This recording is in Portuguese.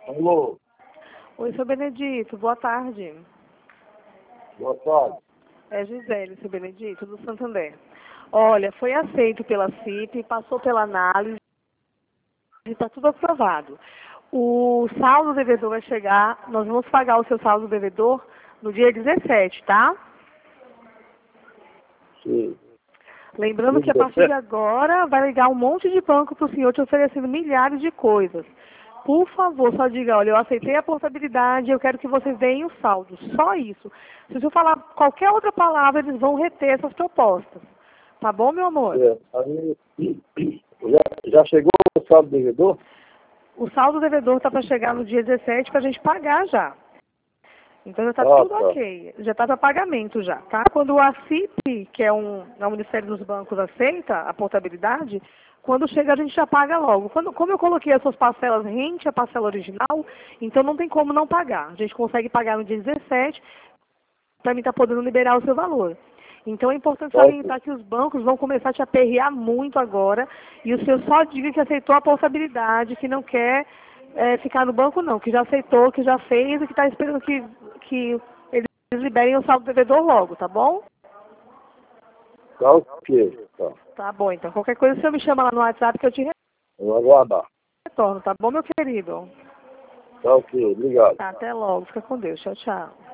Alô, Oi, seu Benedito, boa tarde. boa tarde. É Gisele, seu Benedito, do Santander. Olha, foi aceito pela CIP, passou pela análise e está tudo aprovado. O saldo devedor vai chegar, nós vamos pagar o seu saldo devedor no dia 17, tá? Sim. Lembrando que a partir de agora vai ligar um monte de banco para o senhor te oferecendo milhares de coisas. Por favor, só diga, olha, eu aceitei a portabilidade, eu quero que vocês deem o saldo. Só isso. Se o senhor falar qualquer outra palavra, eles vão reter essas propostas. Tá bom, meu amor? Aí, já chegou o saldo devedor? O saldo devedor está para chegar no dia 17 para a gente pagar já. Então já está tudo Tá. ok. Já está para pagamento já, tá? Quando a CIP, que é o Ministério dos Bancos, aceita a portabilidade, quando chega a gente já paga logo. Como eu coloquei as suas parcelas rente à parcela original, então não tem como não pagar. A gente consegue pagar no dia 17 para mim estar podendo liberar o seu valor. Então é importante salientar que os bancos vão começar a te aperrear muito agora e o senhor só diga que aceitou a portabilidade, que não quer ficar no banco não, que já aceitou, que já fez e que está esperando que eles liberem o saldo devedor logo, tá bom? Tá ok. Tá. Tá bom, então qualquer coisa o senhor me chama lá no WhatsApp que eu te Eu vou aguardar. retorno, tá bom, meu querido? Tá ok, obrigado. Tá, até logo, fica com Deus, tchau, tchau.